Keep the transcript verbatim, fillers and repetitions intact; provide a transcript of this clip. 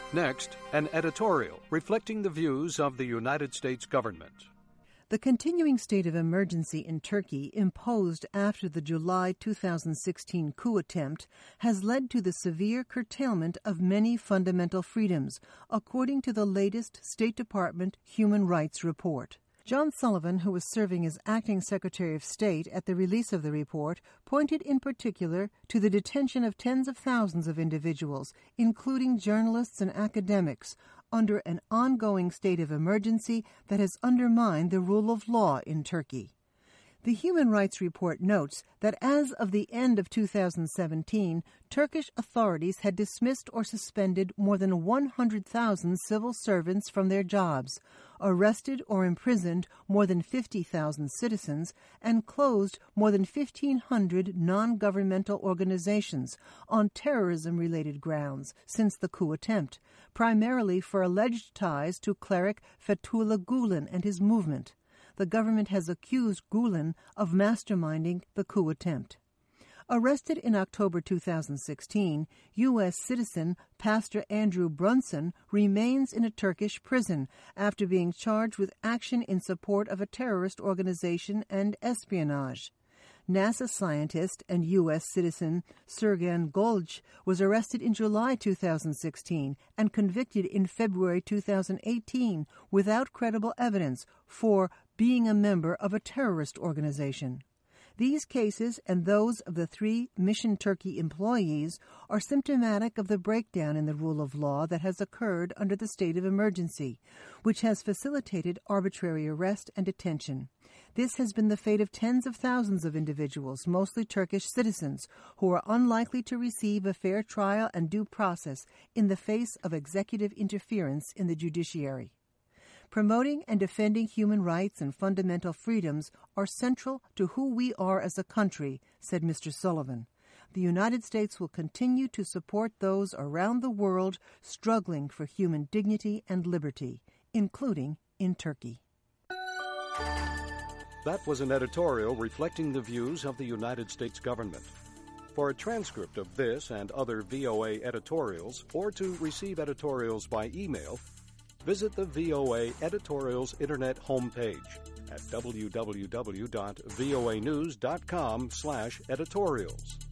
Next, an editorial reflecting the views of the United States government. The continuing state of emergency in Turkey, imposed after the July two thousand sixteen coup attempt, has led to the severe curtailment of many fundamental freedoms, according to the latest State Department Human Rights Report. John Sullivan, who was serving as acting Secretary of State at the release of the report, pointed in particular to the detention of tens of thousands of individuals, including journalists and academics, under an ongoing state of emergency that has undermined the rule of law in Turkey. The Human Rights Report notes that as of the end of two thousand seventeen, Turkish authorities had dismissed or suspended more than one hundred thousand civil servants from their jobs, arrested or imprisoned more than fifty thousand citizens, and closed more than fifteen hundred non-governmental organizations on terrorism-related grounds since the coup attempt, primarily for alleged ties to cleric Fethullah Gulen and his movement. The government has accused Gulen of masterminding the coup attempt. Arrested in October two thousand sixteen, U S citizen Pastor Andrew Brunson remains in a Turkish prison after being charged with action in support of a terrorist organization and espionage. NASA scientist and U S citizen Sergen Golj was arrested in July two thousand sixteen and convicted in February two thousand eighteen without credible evidence for being a member of a terrorist organization. These cases and those of the three Mission Turkey employees are symptomatic of the breakdown in the rule of law that has occurred under the state of emergency, which has facilitated arbitrary arrest and detention. This has been the fate of tens of thousands of individuals, mostly Turkish citizens, who are unlikely to receive a fair trial and due process in the face of executive interference in the judiciary. Promoting and defending human rights and fundamental freedoms are central to who we are as a country, said Mister Sullivan. The United States will continue to support those around the world struggling for human dignity and liberty, including in Turkey. That was an editorial reflecting the views of the United States government. For a transcript of this and other V O A editorials, or to receive editorials by email, visit the V O A Editorials Internet homepage at w w w dot voa news dot com slash editorials.